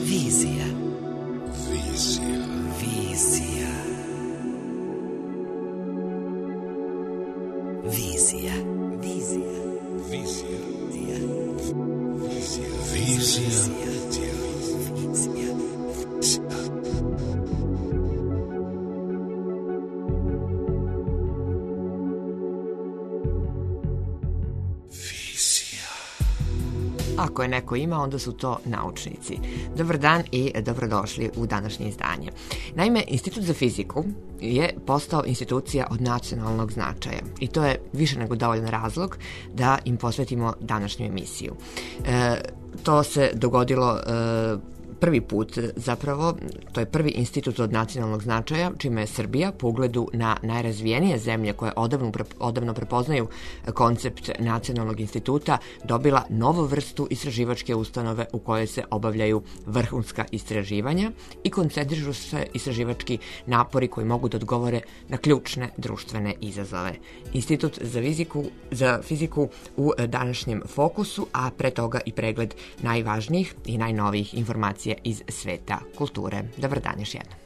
Vizija. Vizija. Vizija. Vizija. Vizija. Vizija. Vizija. Vizija. Ako je neko ima, onda su to naučnici. Dobar dan i dobrodošli u današnje izdanje. Naime, Institut za fiziku je postao institucija od nacionalnog značaja i to je više nego dovoljan razlog da im posvetimo današnju emisiju. To se dogodilo prvi put zapravo, to je prvi institut od nacionalnog značaja, čime je Srbija po ugledu na najrazvijenije zemlje koje odavno prepoznaju koncept nacionalnog instituta dobila novu vrstu istraživačke ustanove u kojoj se obavljaju vrhunska istraživanja i koncentrišu se istraživački napori koji mogu da odgovore na ključne društvene izazove. Institut za fiziku u današnjem fokusu, a pre toga i pregled najvažnijih i najnovijih informacija iz sveta kulture. Dobar dan još jednom.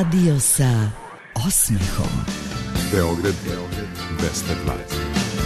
Radio sa osmehom. Beograd 220.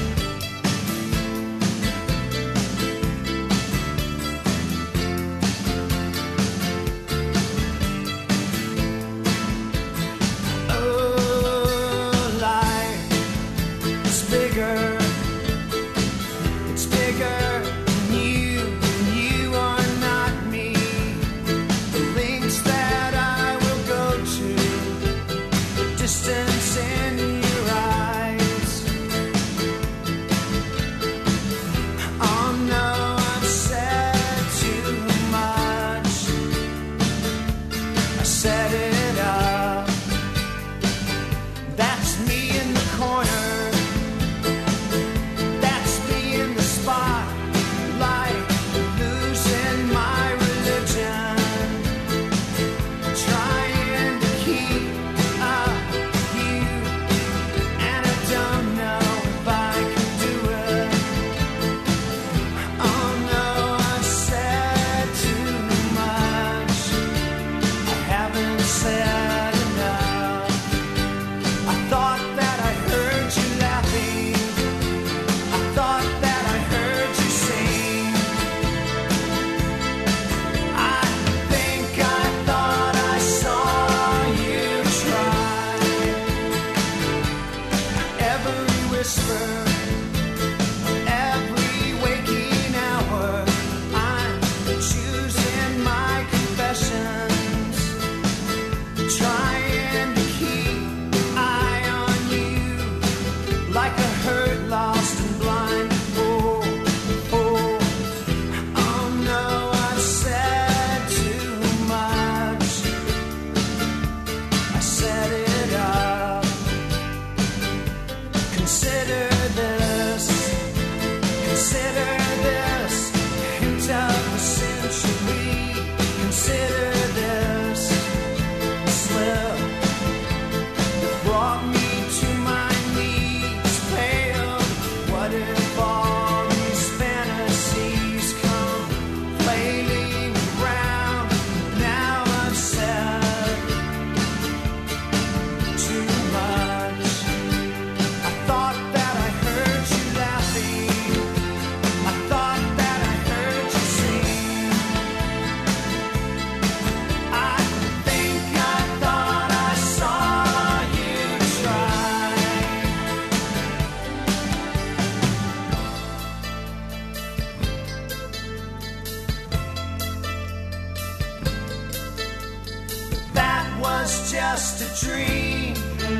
Just a dream.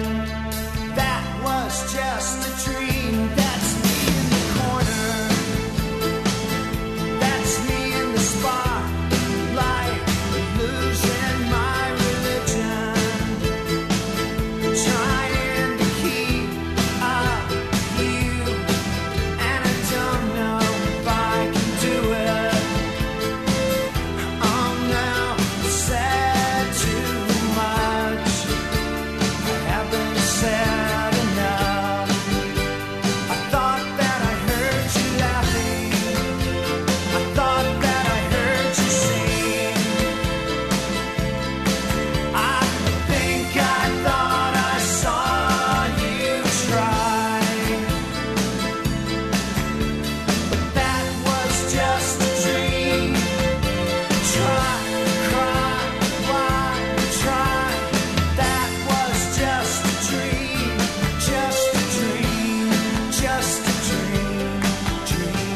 That was just a dream. That's me in the corner. That's me in the spotlight, losing my religion, trying to keep up with you, and I don't know if I can do it. Oh no, said too much. Sad enough. I thought that I heard you laughing. I thought that I heard you sing. I think I thought I saw you try, but that was just a dream. Try, cry, why try? That was just a dream, just a dream, just a dream, dream.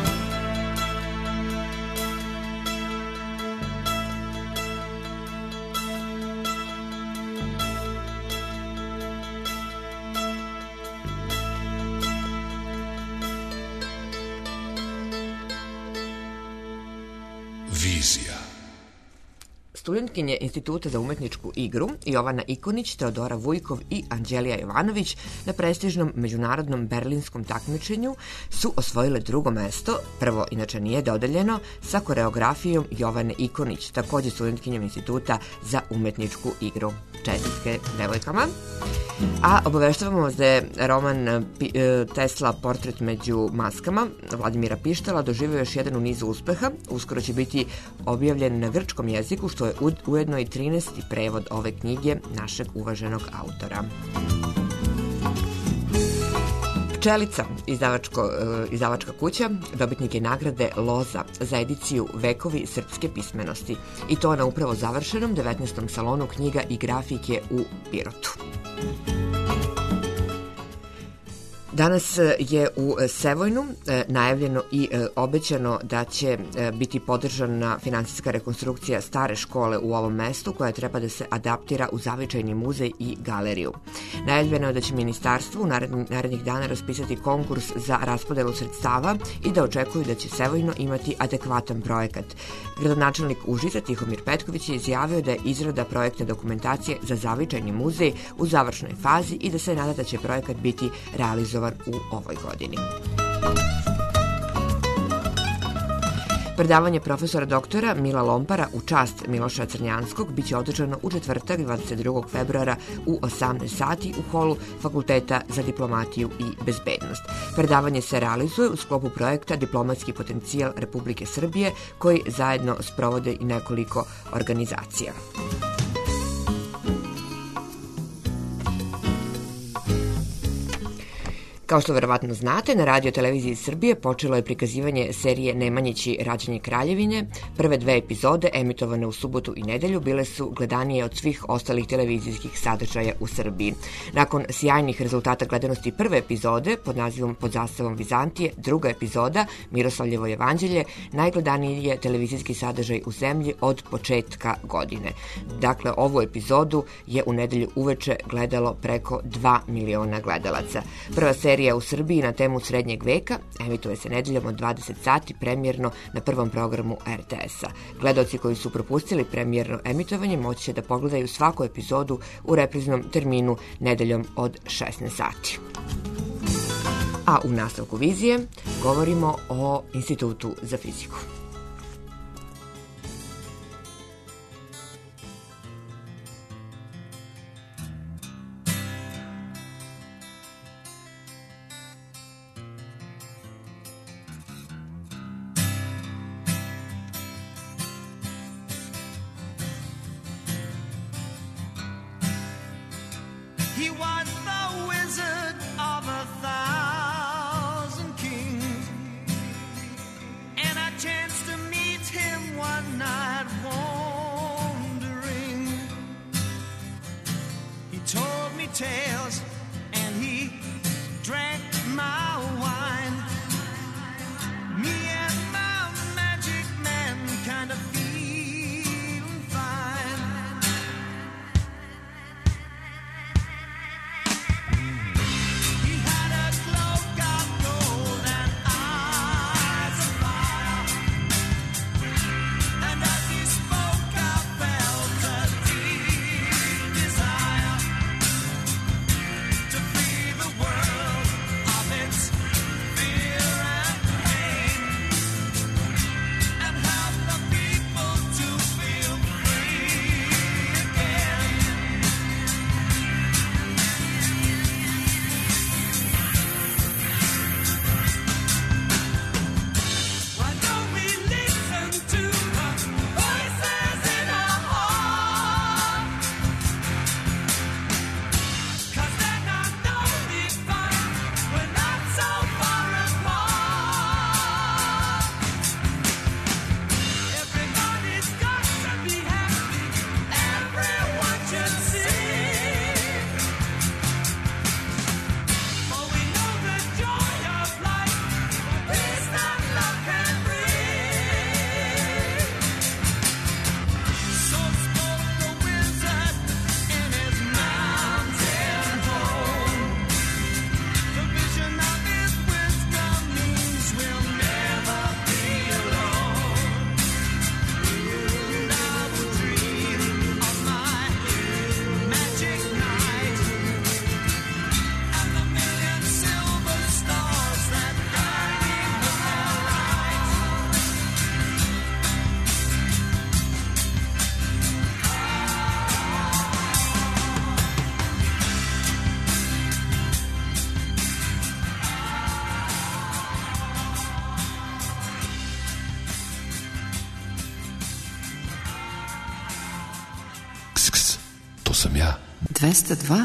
Vizija. Studentkinje Instituta za umetničku igru Jovana Ikonić, Teodora Vujkov i Anđelija Jovanović na prestižnom međunarodnom berlinskom takmičenju su osvojile drugo mesto, prvo inače nije dodeljeno, sa koreografijom Jovane Ikonić, takođe studentkinjem Instituta za umetničku igru. Čestitke devojkama. A obaveštavamo vas da je roman Tesla Portret među maskama Vladimira Pištala doživio još jedan u nizu uspeha. Uskoro će biti objavljen na grčkom jeziku, što je ujedno i 13. prevod ove knjige našeg uvaženog autora. Pčelica, izdavačka kuća, dobitnik je nagrade Loza za ediciju Vekovi srpske pismenosti i to na upravo završenom 19. salonu knjiga i grafike u Pirotu. Danas je u Sevojnu najavljeno i obećano da će biti podržana finansijska rekonstrukcija stare škole u ovom mestu koja treba da se adaptira u zavičajni muzej i galeriju. Najavljeno je da će ministarstvo u narednih dana raspisati konkurs za raspodelu sredstava i da očekuju da će Sevojno imati adekvatan projekat. Gradonačelnik Užica Tihomir Petković je izjavio da je izrada projektne dokumentacije za zavičajni muzej u završnoj fazi i da se nada da će projekat biti realizovan u ovoj godini. Predavanje profesora doktora Mila Lompara u čast Miloša Crnjanskog biće održano u četvrtak 22. februara u 18 sati u holu Fakulteta za diplomatiju i bezbednost. Predavanje se realizuje u sklopu projekta Diplomatski potencijal Republike Srbije koji zajedno sprovode i nekoliko organizacija. Kao što verovatno znate, na Radio televiziji Srbije počelo je prikazivanje serije Nemanjići rađanje Kraljevine. Prve 2 epizode, emitovane u subotu i nedelju, bile su gledanije od svih ostalih televizijskih sadržaja u Srbiji. Nakon sjajnih rezultata gledanosti prve epizode, pod nazivom Pod zastavom Vizantije, druga epizoda, Miroslavljevo jevanđelje, najgledaniji je televizijski sadržaj u zemlji od početka godine. Dakle, ovu epizodu je u nedelju uveče gledalo preko 2 miliona gledalaca. Prva serija u Srbiji na temu srednjeg veka emituje se nedeljom od 20 sati premijerno na prvom programu RTS-a. Gledaoci koji su propustili premijerno emitovanje moći će da pogledaju svaku epizodu u repriznom terminu nedeljom od 16 sati. A u nastavku vizije govorimo o Institutu za fiziku. He was the wizard of 1,000 kings, and I chanced to meet him one night wandering. He told me tales and he drank my wine. Me and my magic man kind of feeling fine. He had a cloak of gold and eyes of fire, and as he spoke I felt a deep desire. 202.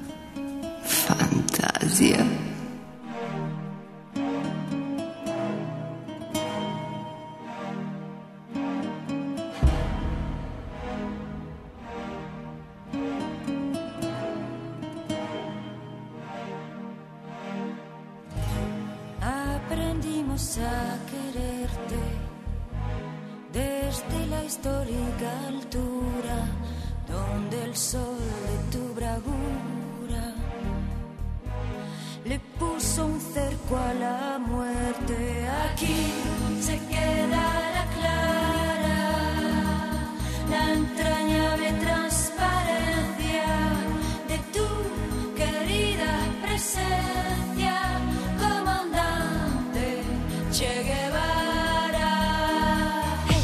Fantazija. Aprendimos a quererte desde la histórica altura donde el sol de tu bravura le puso un cerco a la muerte. Aquí se quedará clara la entrañable transparencia de tu querida presencia, comandante Che Guevara. Hey.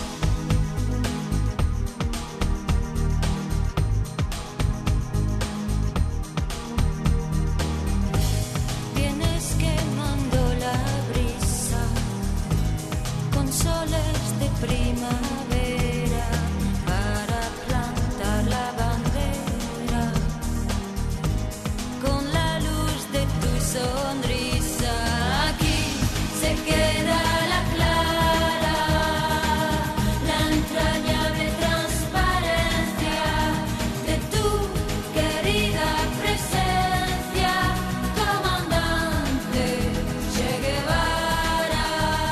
Vienes quemando la brisa con soles de primavera para plantar la bandera con la luz de tu sonrisa. Aquí se queda la clara, la entrañable transparencia de tu querida presencia, comandante Che Guevara.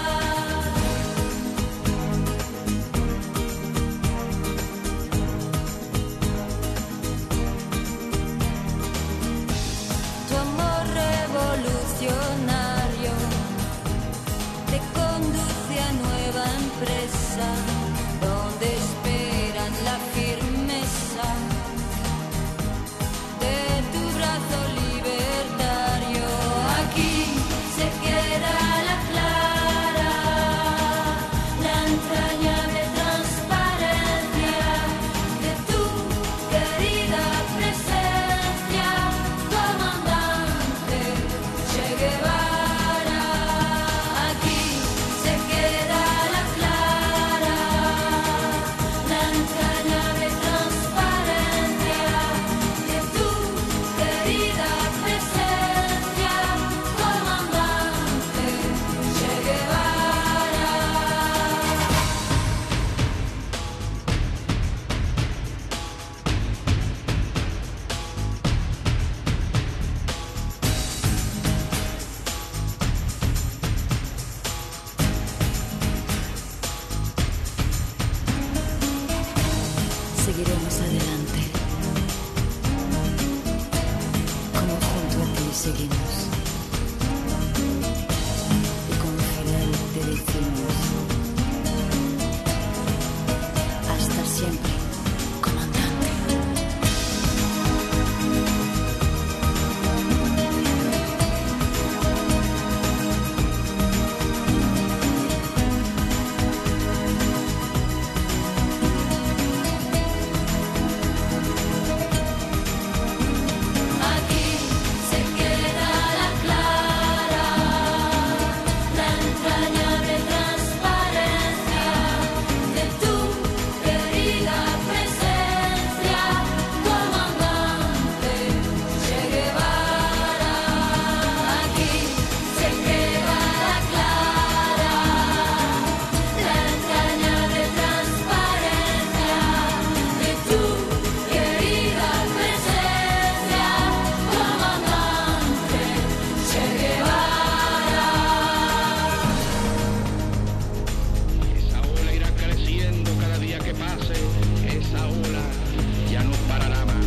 Tu amor revolucionario te conduce a nueva empresa donde esperan la firmeza de tu brazo libertario. Aquí se queda la clara, la entrañable transparencia de tu querida presencia, comandante Che Guevara. Aquí se queda la clara, la entrañable transparencia de tu querida presencia, comandante Che Guevara. Seguiremos adelante, como junto a ti seguimos, y con Fidel te decimos, hasta siempre, comandante. Aquí se queda la clara, la entrañable transparencia de tu querida presencia, comandante Che Guevara. Aquí se queda la clara, la entrañable transparencia de tu querida presencia, comandante Che Guevara. Esa ola irá creciendo cada día que pase, esa ola ya no parará más.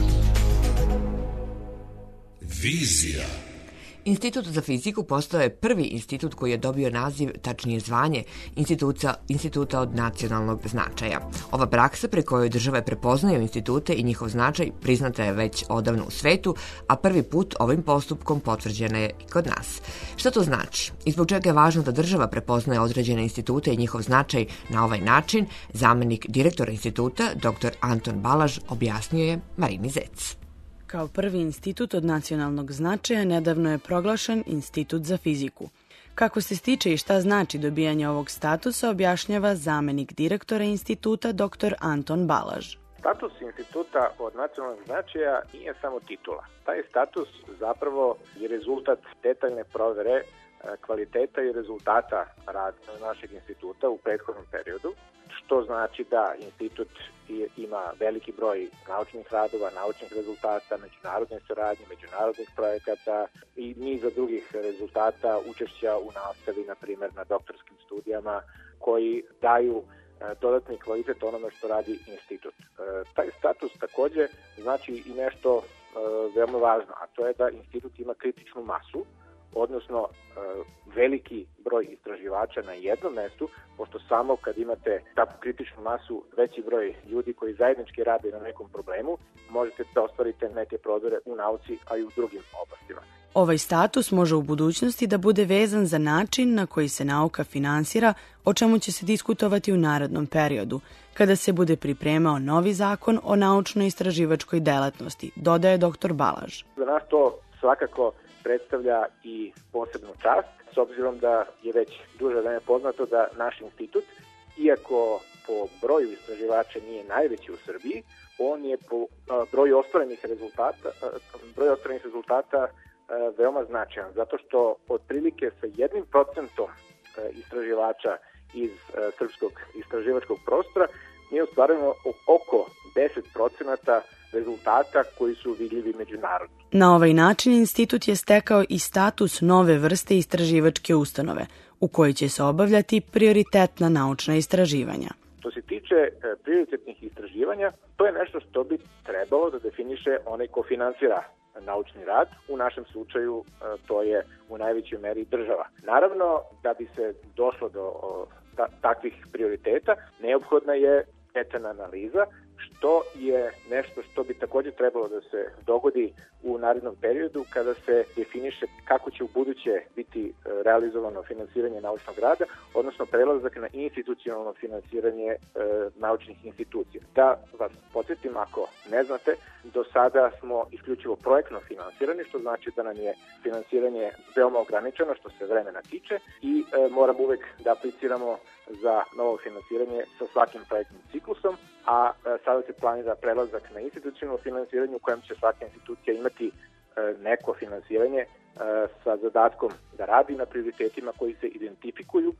Vizija. Institut za fiziku postao je prvi institut koji je dobio naziv, tačnije zvanje, instituta od nacionalnog značaja. Ova praksa pre kojoj države prepoznaju institute i njihov značaj priznata je već odavno u svetu, a prvi put ovim postupkom potvrđena je i kod nas. Šta to znači? I zbog čega je važno da država prepoznaje određene institute i njihov značaj na ovaj način, zamenik direktora instituta, dr. Anton Balaž, objasnio je Marini Zec. Kao prvi institut od nacionalnog značaja nedavno je proglašen Institut za fiziku. Kako se stiče i šta znači dobijanje ovog statusa objašnjava zamenik direktora instituta dr. Anton Balaž. Status instituta od nacionalnog značaja nije samo titula. Taj status zapravo je rezultat detaljne provere kvaliteta i rezultata rada našeg instituta u prethodnom periodu, što znači da institut ima veliki broj naučnih radova, naučnih rezultata, međunarodne saradnje, međunarodnih projekata i niza drugih rezultata učešća u nastavi, na primjer na doktorskim studijama, koji daju dodatni kvalitet onome što radi institut. Taj status takođe znači i nešto veoma važno, a to je da institut ima kritičnu masu, odnosno veliki broj istraživača na jednom mestu, pošto samo kad imate takvu kritičnu masu, veći broj ljudi koji zajednički rade na nekom problemu, možete da ostvarite neke prodore u nauci, a i u drugim oblastima. Ovaj status može u budućnosti da bude vezan za način na koji se nauka finansira, o čemu će se diskutovati u narednom periodu, kada se bude pripremao novi zakon o naučno-istraživačkoj delatnosti, dodaje dr. Balaž. Za nas to svakako predstavlja i posebnu čast, s obzirom da je već duže vreme poznato da naš institut, iako po broju istraživača nije najveći u Srbiji, on je po broju ostvarenih rezultata veoma značajan, zato što otprilike sa 1% istraživača iz srpskog istraživačkog prostora mi ostvarujemo oko 10% rezultata koji su vidljivi međunarodno. Na ovaj način institut je stekao i status nove vrste istraživačke ustanove, u kojoj će se obavljati prioritetna naučna istraživanja. Što se tiče prioritetnih istraživanja, to je nešto što bi trebalo da definiše onaj ko finansira naučni rad. U našem slučaju to je u najvećoj meri država. Naravno, da bi se došlo do takvih prioriteta, neophodna je detaljna analiza, što je nešto što bi takođe trebalo da se dogodi u narednom periodu kada se definiše kako će u buduće biti realizovano finansiranje naučnog rada, odnosno prelazak na institucionalno finansiranje naučnih institucija. Da vas podsjetim, ako ne znate, do sada smo isključivo projektno finansirani, što znači da nam je finansiranje veoma ograničeno što se vremena tiče i moramo uvek da apliciramo za novo finansiranje sa svakim projektnim ciklusom, a sada se planira prelazak na institucionalno finansiranje u kojem će svaka institucija imati neko finansiranje sa zadatkom da radi na prioritetima koji se identifikuju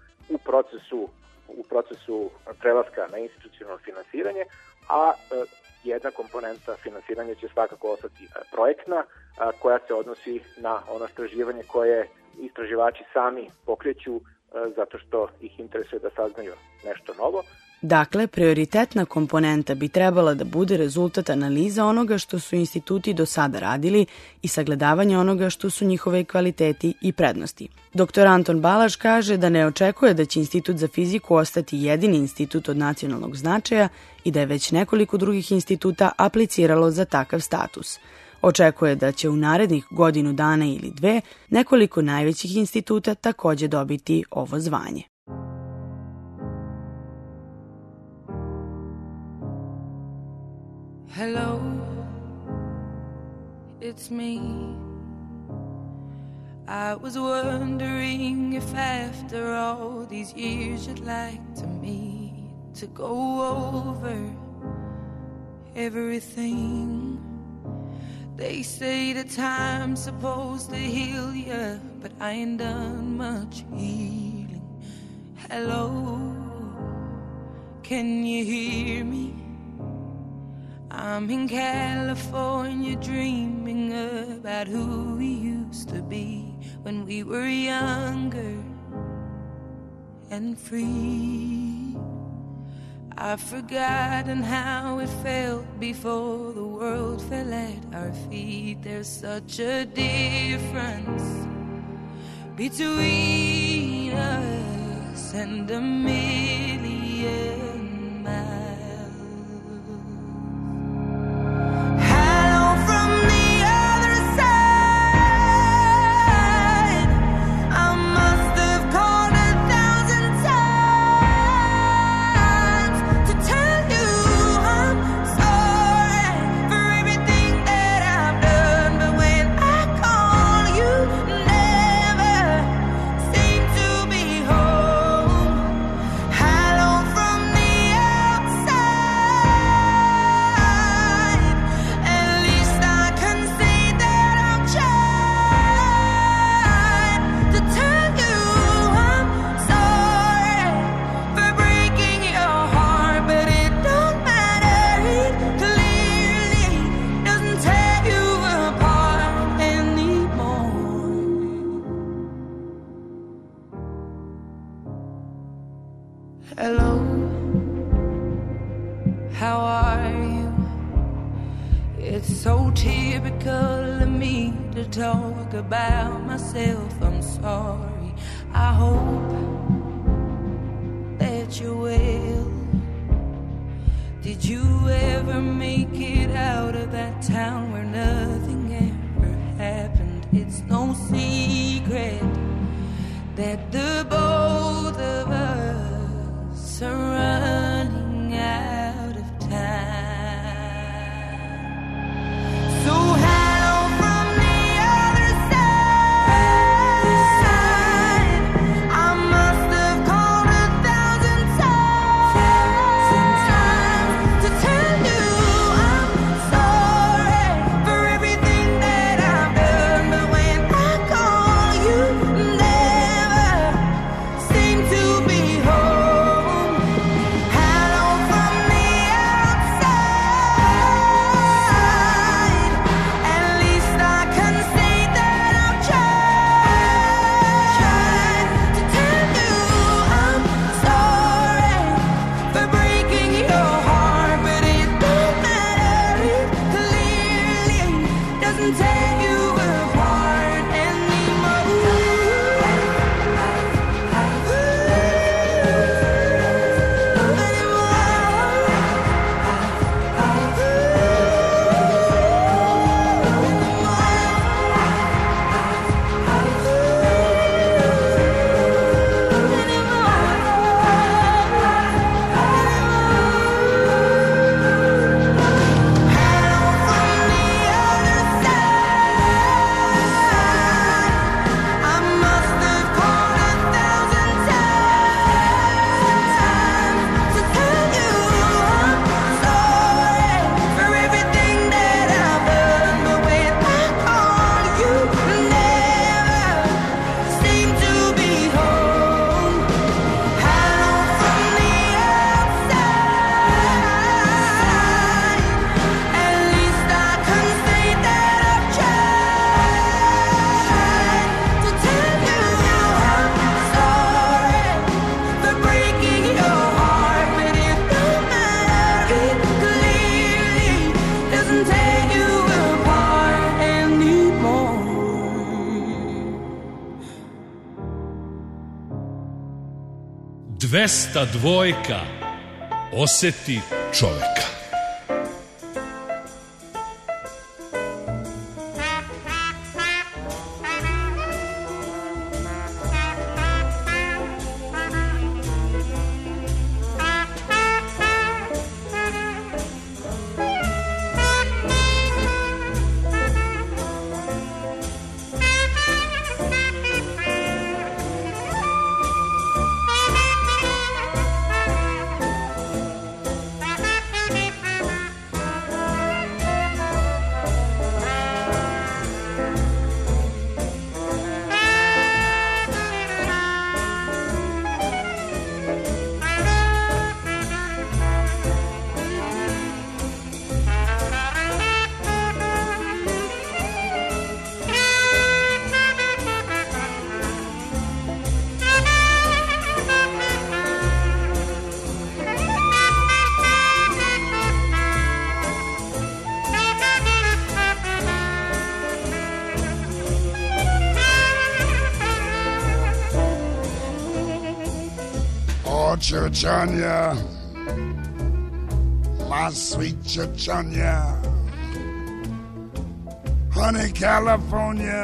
u procesu prelaska na institucionalno finansiranje, a jedna komponenta finansiranja će svakako ostati projektna, koja se odnosi na ono istraživanje koje istraživači sami pokreću zato što ih interesuje da saznaju nešto novo. Dakle, prioritetna komponenta bi trebala da bude rezultat analiza onoga što su instituti do sada radili i sagledavanje onoga što su njihove kvaliteti i prednosti. Dr. Anton Balaž kaže da ne očekuje da će Institut za fiziku ostati jedini institut od nacionalnog značaja i da je već nekoliko drugih instituta apliciralo za takav status. Očekuje da će u narednih godinu dana ili dve nekoliko najvećih instituta takođe dobiti ovo zvanje. Hello, it's me. I was wondering if after all these years you'd like to meet to go over everything. They say the time's supposed to heal ya, but I ain't done much healing. Hello, can you hear me? I'm in California dreaming about who we used to be when we were younger and free. I've forgotten how it felt before the world fell at our feet. There's such a difference between us and a million miles. From the Hello, how are you? It's so typical of me to talk about myself. I'm sorry. I hope that you're well. Did you ever make it out of that town where nothing ever happened? It's no secret that the both of us are running out of time. So hello from the other side. I must have called 1,000 times to tell you I'm sorry for everything that I've done. But when I call, you never seem to be home. Hello from the outside. At least I can say that I've tried to tell you I'm sorry for breaking your heart. But it don't matter, it clearly doesn't tear you apart I must have called 1,000 times to tell you I'm sorry for everything that I've done. But when I call, you never seem to be home. Hello from the outside. At least I can say that I've tried to tell you I'm sorry for breaking your heart. But it don't matter, it clearly doesn't tear you apart anymore. 202 oseti čoveka. Oh, Churchanya, my sweet Churchanya, honey, California,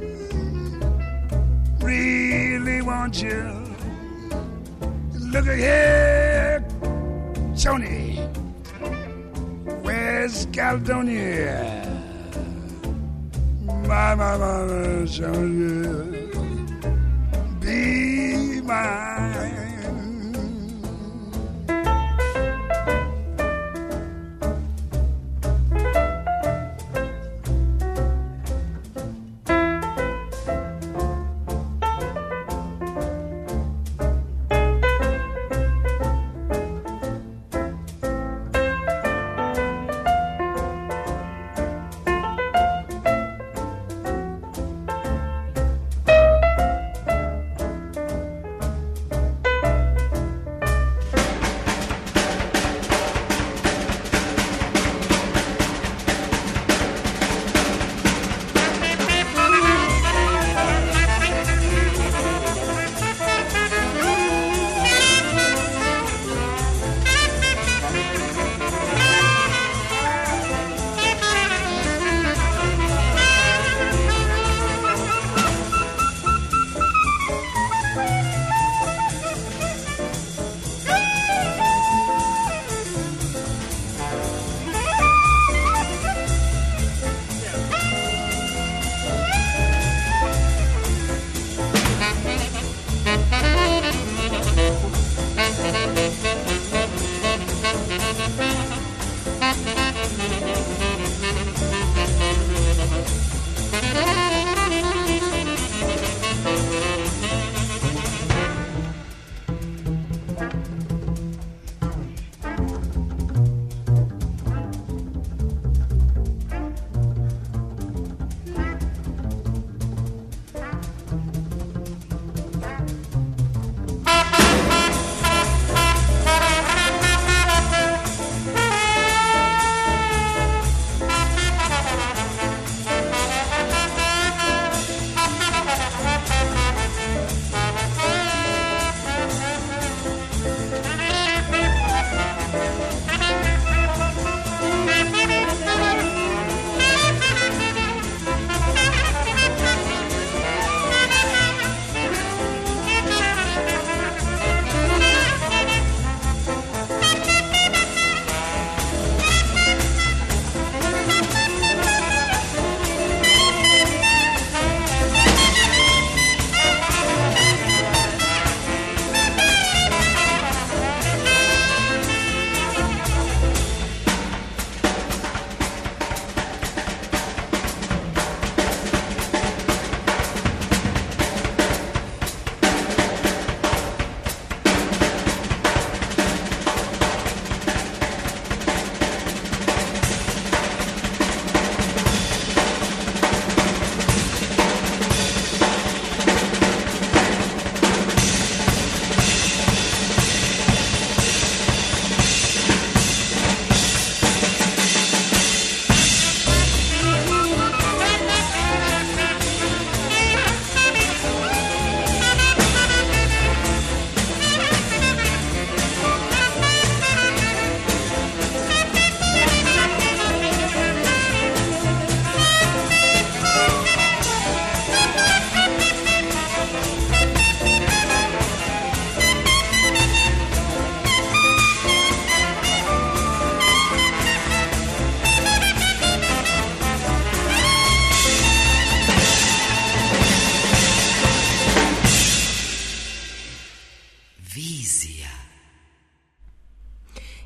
really want you. Look at here, Tony, where's Caledonia? My, Tony, be mine.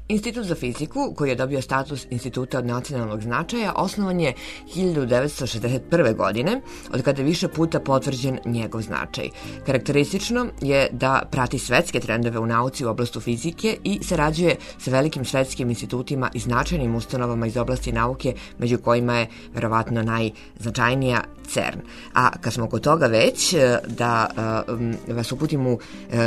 Institut za fiziku, koji je dobio status instituta od nacionalnog značaja, osnovan je 1961. godine, od kada je više puta potvrđen njegov značaj. Karakteristično je da prati svetske trendove u nauci u oblasti fizike i sarađuje sa velikim svetskim institutima i značajnim ustanovama iz oblasti nauke, među kojima je verovatno najznačajnija CERN. A kad smo kod toga već, da vas uputim u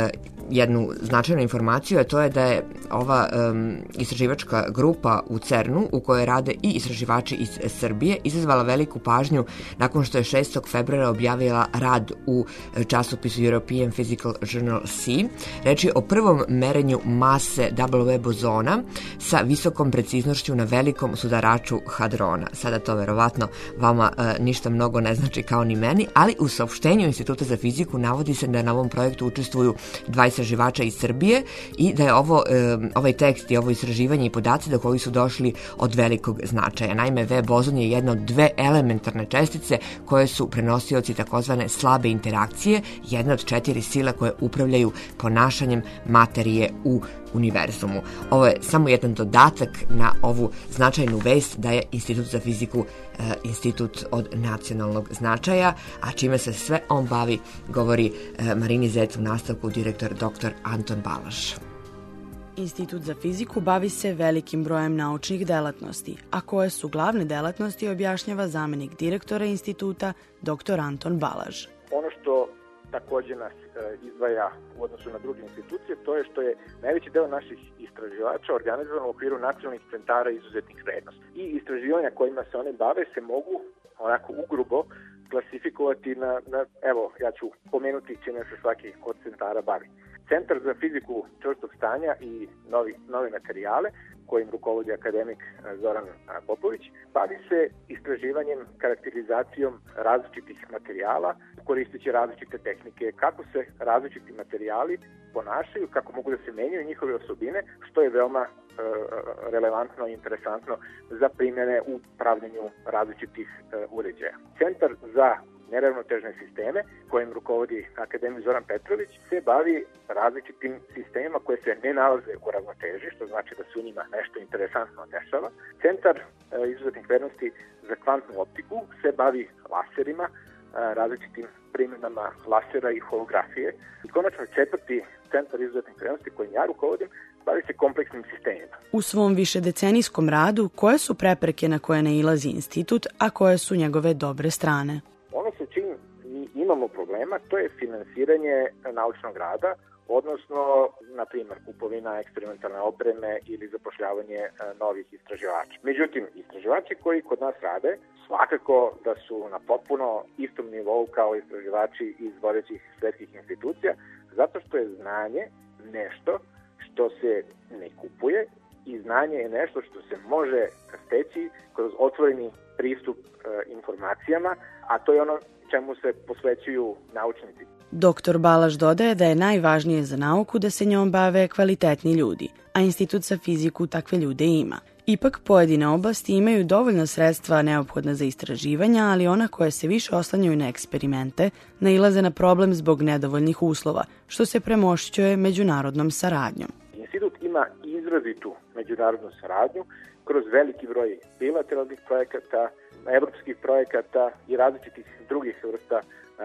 jednu značajnu informaciju, a to je da je ova istraživačka grupa u CERN-u, u kojoj rade i istraživači iz Srbije, izazvala veliku pažnju nakon što je 6. februara objavila rad u časopisu European Physical Journal C. Reč je o prvom merenju mase W bozona sa visokom preciznošću na velikom sudaraču hadrona. Sada to verovatno vama ništa mnogo ne znači kao ni meni, ali u saopštenju Instituta za fiziku navodi se da na ovom projektu učestvuju 2 istraživača iz Srbije i da je ovaj tekst i ovo istraživanje i podaci do kojih su došli od velikog značaja. Naime, V bozon je jedna od 2 elementarne čestice koje su prenosioci takozvane slabe interakcije, jedna od 4 sila koje upravljaju ponašanjem materije u univerzumu. Ovo je samo jedan dodatak na ovu značajnu vest da je Institut za fiziku institut od nacionalnog značaja, a čime se sve on bavi, govori Marini Zec u nastavku direktor dr. Anton Balaš. Institut za fiziku bavi se velikim brojem naučnih delatnosti, a koje su glavne delatnosti objašnjava zamenik direktora instituta dr. Anton Balaž. Ono što takođe nas izdvaja u odnosu na druge institucije, to je što je najveći deo naših istraživača organizovan u okviru nacionalnih centara izuzetnih vrednosti. I istraživanja kojima se one bave se mogu onako ugrubo klasifikovati evo, ja ću pomenuti čime se svaki od centara bavi. Centar za fiziku čvrstog stanja i nove materijale, kojim rukovodi akademik Zoran Popović, bavi se istraživanjem, karakterizacijom različitih materijala, koristeći različite tehnike, kako se različiti materijali ponašaju, kako mogu da se menjaju njihove osobine, što je veoma relevantno i interesantno za primjene u pravljenju različitih uređaja. Centar za neravnotežne sisteme, kojim rukovodi akademik Zoran Petrović, se bavi različitim sistemima koje se ne nalaze u ravnoteži, što znači da se u njima nešto interesantno dešava. Centar izuzetnih vrednosti za kvantnu optiku se bavi laserima, različitim primjenama lasera i holografije. I konačno 4. centar izuzetnih vrednosti kojim ja rukovodim bavi se kompleksnim sistemima. U svom višedecenijskom radu koje su prepreke na koje nailazi institut, a koje su njegove dobre strane? Ono sa čim mi imamo problema, to je finansiranje naučnog rada, odnosno, na primjer, kupovina eksperimentalne opreme ili zapošljavanje novih istraživača. Međutim, istraživači koji kod nas rade, svakako da su na potpuno istom nivou kao istraživači iz vodećih svetskih institucija, zato što je znanje nešto što se ne kupuje i znanje je nešto što se može steći kroz otvoreni pristup informacijama, a to je ono čemu se posvećuju naučnici. Doktor Balaš dodaje da je najvažnije za nauku da se njom bave kvalitetni ljudi, a Institut za fiziku takve ljude ima. Ipak pojedine oblasti imaju dovoljno sredstva neophodna za istraživanja, ali ona koje se više oslanjaju na eksperimente nailaze na problem zbog nedovoljnih uslova, što se premošćuje međunarodnom saradnjom. Institut ima izrazitu međunarodnu saradnju kroz veliki broj bilateralnih projekata, evropskih projekata i različitih drugih vrsta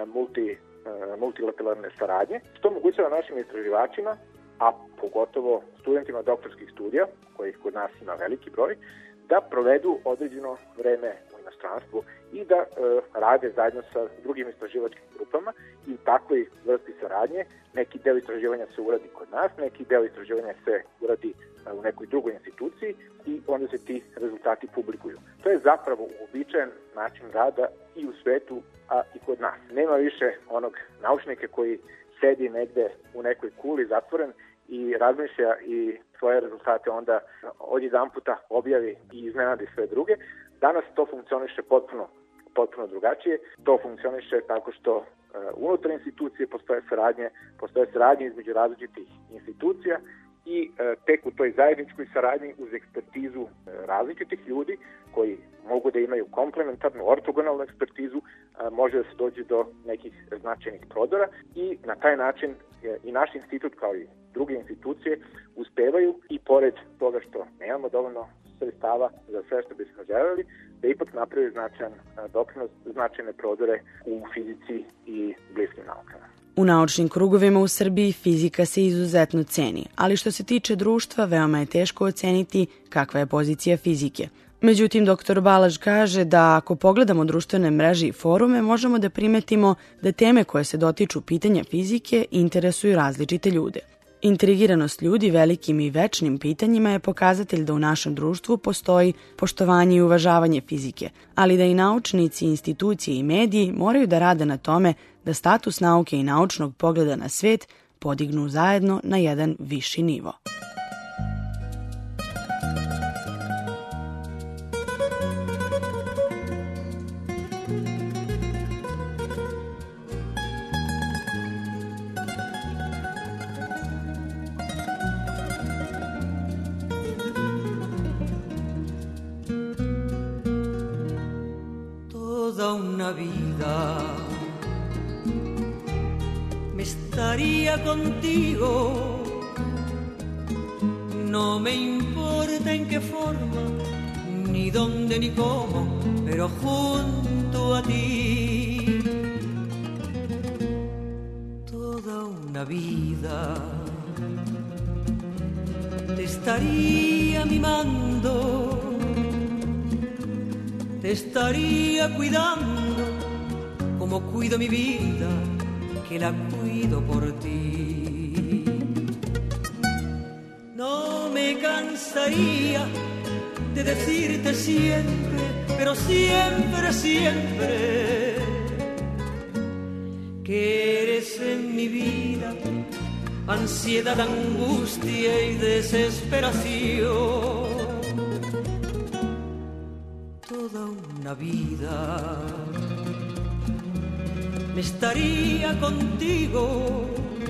multilateralne saradnje, što omogućava našim istraživačima, a pogotovo studentima doktorskih studija, kojih kod nas ima veliki broj, da provedu određeno vreme u inostranstvu i da rade zajedno sa drugim istraživačkim grupama i takvoj vrsti saradnje. Neki deo istraživanja se uradi kod nas, neki deo istraživanja se uradi u nekoj drugoj instituciji i onda se ti rezultati publikuju. To je zapravo uobičajen način rada i u svetu, a i kod nas. Nema više onog naučnika koji sedi negde u nekoj kuli zatvoren i razmišlja i svoje rezultate onda odjedan puta objavi i iznenadi sve druge. Danas to funkcioniše potpuno drugačije. To funkcioniše tako što unutar institucije postoje saradnje između različitih institucija i tek u toj zajedničkoj saradnji uz ekspertizu različitih ljudi koji mogu da imaju komplementarnu, ortogonalnu ekspertizu, može da se dođe do nekih značajnih prodora i na taj način i naš institut kao i druge institucije uspevaju i pored toga što nemamo dovoljno sredstava za sve što bismo želeli, da ipak napravi značajan doprinos, značajne prodore u fizici i bliskim naukama. U naučnim krugovima u Srbiji fizika se izuzetno ceni, ali što se tiče društva, veoma je teško oceniti kakva je pozicija fizike. Međutim, dr. Balaž kaže da ako pogledamo društvene mreže i forume, možemo da primetimo da teme koje se dotiču pitanja fizike interesuju različite ljude. Intrigiranost ljudi velikim i večnim pitanjima je pokazatelj da u našem društvu postoji poštovanje i uvažavanje fizike, ali da i naučnici, institucije i mediji moraju da rade na tome da status nauke i naučnog pogleda na svet podignu zajedno na jedan viši nivo. Toda una vida me estaría contigo, no me importa en qué forma, ni dónde ni cómo, pero junto a ti. Toda una vida te estaría mimando, te estaría cuidando como cuido mi vida, que la cuido por ti. No me cansaría de decirte siempre, pero siempre, siempre, que eres en mi vida ansiedad, angustia y desesperación. Toda una vida me estaría contigo,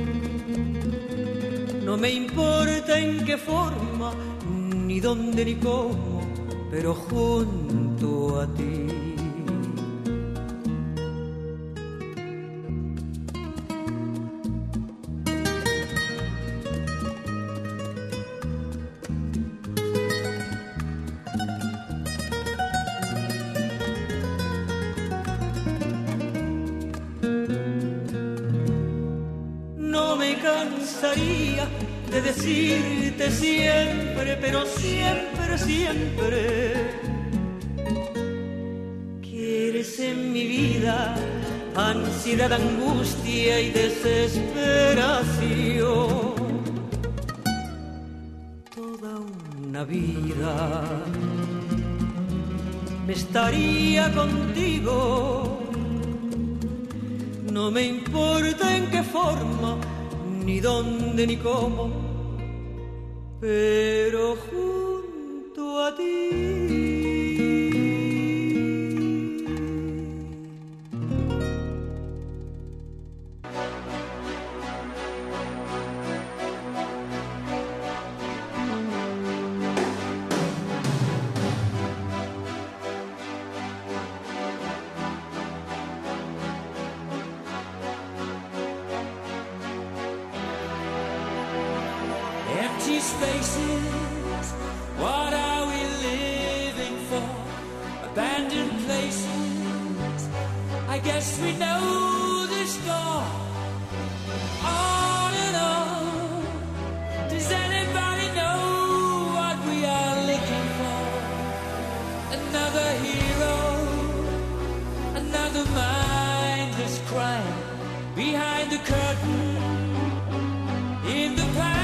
no me importa en qué forma, ni dónde ni cómo, pero junto a ti. De decirte siempre, pero siempre, siempre, que eres en mi vida ansiedad, angustia y desesperación. Toda una vida me estaría contigo, no me importa en qué forma, ni dónde ni cómo, pero junto a ti. Empty spaces, what are we living for? Abandoned places, I guess we know the score. On and on, does anybody know what we are looking for? Another hero, another mindless crime, behind the curtain, in the past.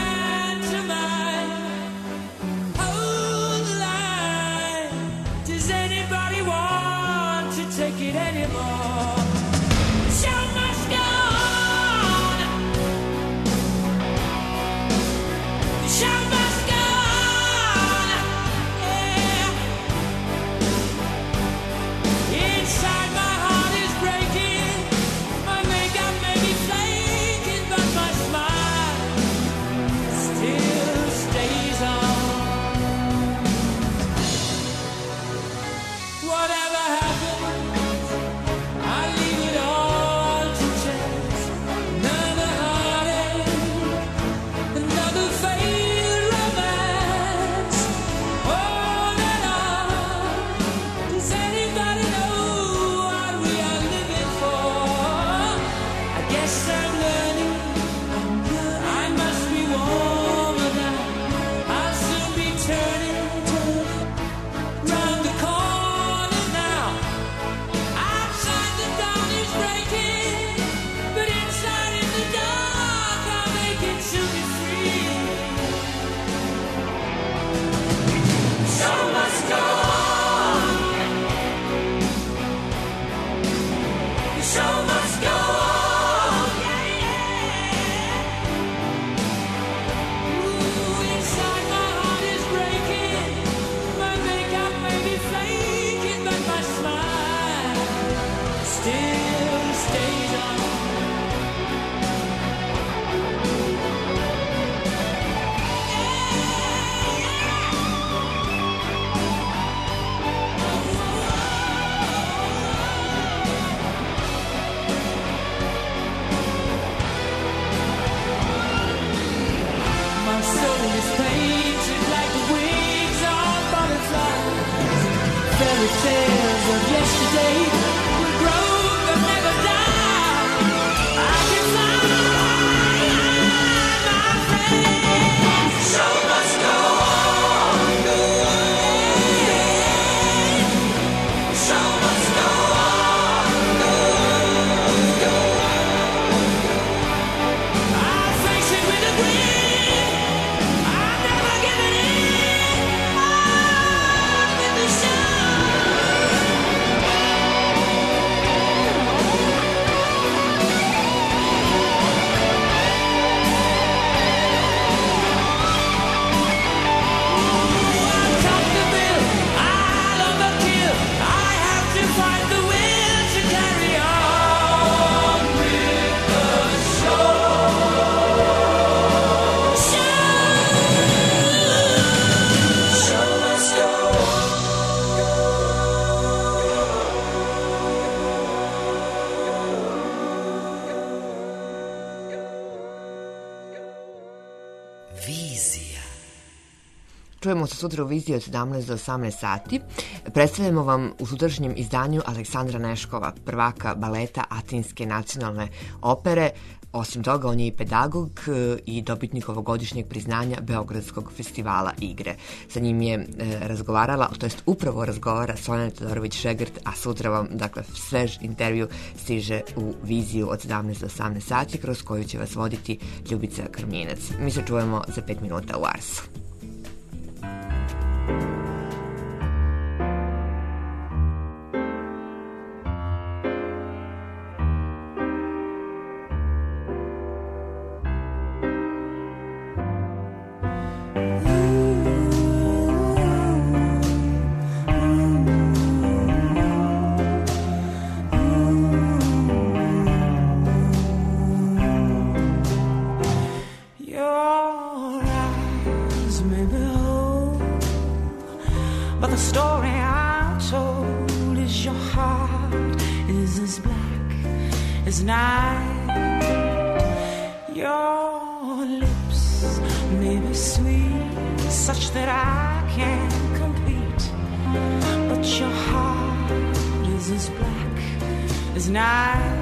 Take it anymore. The show must go on. The show must go on. Yeah. Inside my heart is breaking. My makeup may be flaking. Yes, I'm learning. I must be warmer now. I'll soon be turning round the corner now. Outside the dawn is breaking, but inside in the dark I'll make it to be free. Show must go on. The show must go on. Yeah, yeah. Ooh, inside my heart is breaking. My makeup may be flaking, but my smile still stays on. My soul is painted like the wings of butterflies. Fairy tales of yesterday will grow but never die. I can fly, my friend. Show must go on. Show must go on. I'll face it with a grin. I'm never giving in. I'm in the show. I'll top the bill. I'll overkill. I have to find the will to carry on with the show. Show must go Vizija. Čujemo se sutra u viziji od 17 do 18 sati. Predstavljamo vam u sutrašnjem izdanju Aleksandra Neškova, prvaka baleta Atinske nacionalne opere. Osim toga, on je i pedagog i dobitnik ovogodišnjeg priznanja Beogradskog festivala igre. Sa njim je razgovarala, to jest upravo razgovara Sonja Todorović-Šegrt, a sutra vam, dakle, svež intervju stiže u viziju od 17 do 18 sati, kroz koju će vas voditi Ljubica Krmjinac. Mi se čujemo za 5 minuta u Arsu. Your eyes may be old, but the story I told is your heart is as black as night. Your lips may be sweet, such that I can't compete, but your heart is as black as night.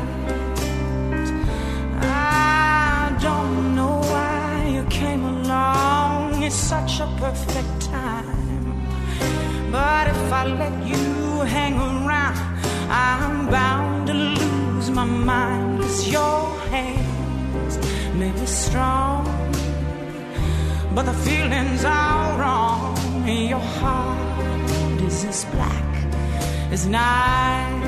I don't know why you came along at such a perfect time, but if I let you hang around, I'm bound to lose my mind. 'Cause your hands may be strong, but the feelings are wrong. Your heart is as black as night.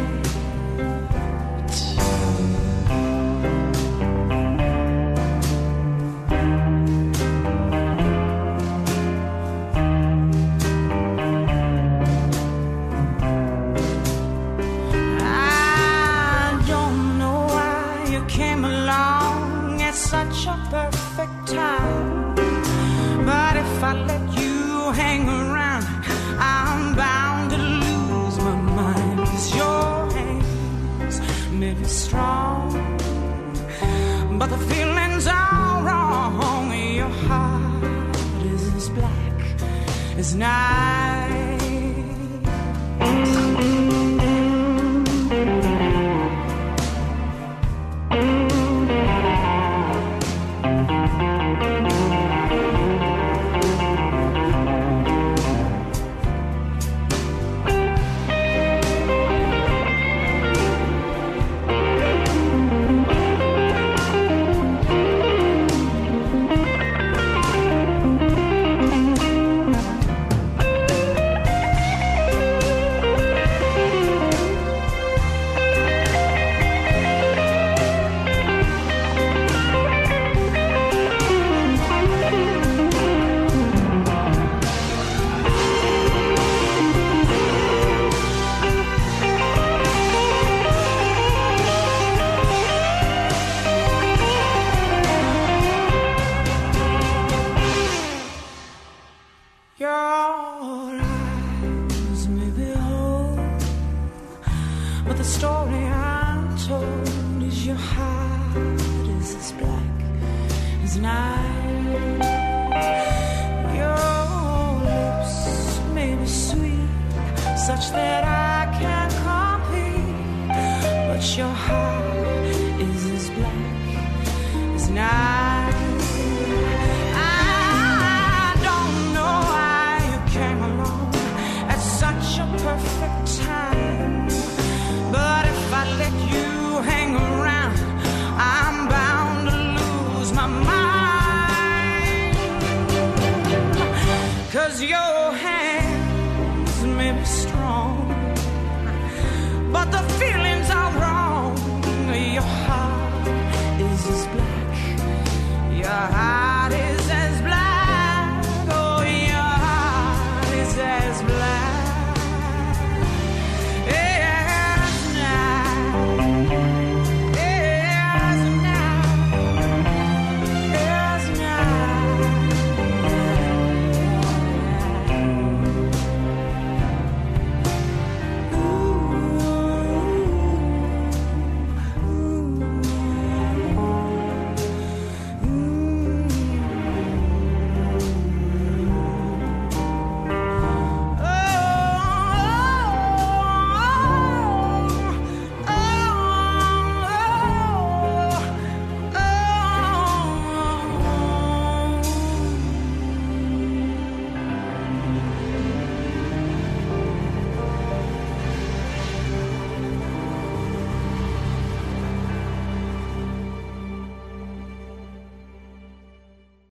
Such a perfect time, but if I let you hang around, I'm bound to lose my mind. 'Cause your hands may be strong, but the feelings are wrong. Your heart is as black as night. 'cause your heart is as black as night. Your lips may be sweet, such that